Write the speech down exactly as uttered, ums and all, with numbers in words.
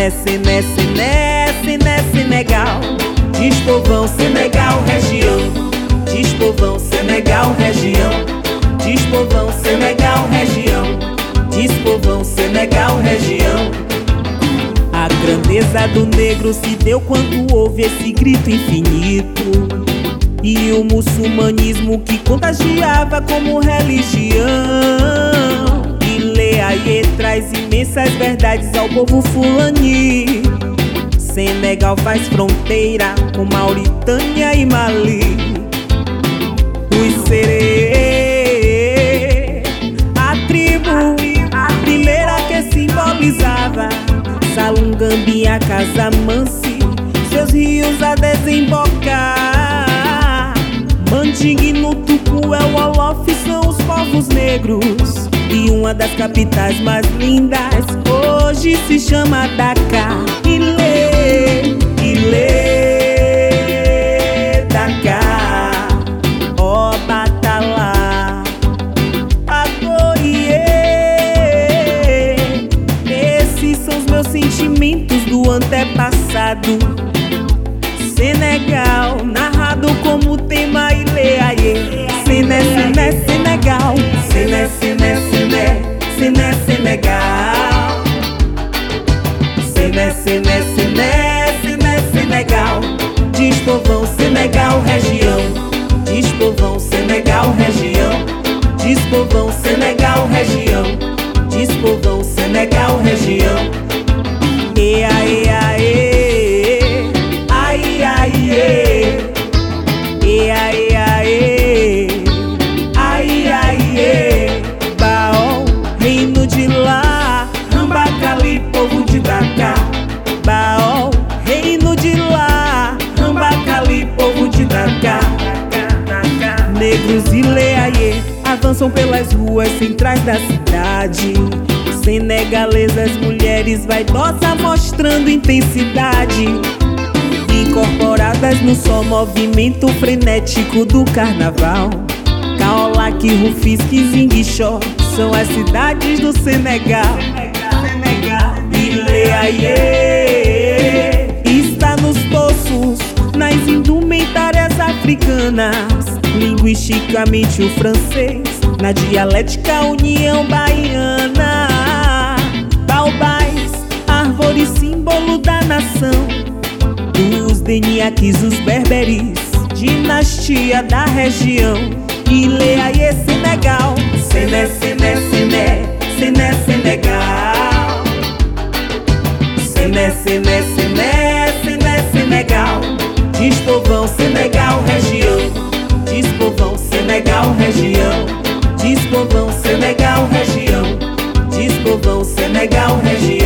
Sené, Sené, Sené, Sené, Senegal. Diz povão, Senegal, região. Diz povão, Senegal, região. Diz povão, Senegal, região. Diz povão, Senegal, região. A grandeza do negro se deu quando houve esse grito infinito, e o muçulmanismo que contagiava como religião. Ilê Aie traz imensas verdades ao povo fulani. Senegal faz fronteira com Mauritânia e Mali. Os Serê, a tribo, a primeira que simbolizava Salungambi, a Casamance, seus rios a desembocar. Mandingue no Tucu, é o Olof, são os povos negros. E uma das capitais mais lindas hoje se chama Dakar. Ilê, Ilê, Dakar, ó Batalá, Agorie. Esses são os meus sentimentos do antepassado. Senegal, narrado como tema Ilê Aie. Sené, Sené, Senegal. Sené, Sené, Sené, Sené, Senegal. Sené, Sené, Sené, Sené, Senegal. Diz povão, Senegal, região. Diz povão, Senegal, região. Diz povão, Senegal, região. Diz povão, Senegal, região. E aê, aê, ai, ai, e, e aê, aê, ai, ai, e. Baol, reino de lá, Rambacali, povo de Dakar. Baol, reino de lá, Rambacali, povo de Dakar. Negros Ilê Aie avançam pelas ruas centrais da cidade. Senegalesas, mulheres vaidosas mostrando intensidade, incorporadas no só movimento frenético do carnaval. Kaolack, Rufisque, Ziguinchor são as cidades do Senegal. Ilê Aie está nos poços, nas indumentárias africanas, linguisticamente o francês, na dialética União Baiana. Baobás, árvore símbolo da nação, os Deniaques, os berberis, dinastia da região. Ilê Aie, Senegal. Sené, Sené, Sené, Sené, Senegal. Sené, Sené, Sené, Sené, Senegal. Diz povão, Senegal, região. Diz povão, Senegal, região. Diz povão, Senegal, região. Diz povão, Senegal, região.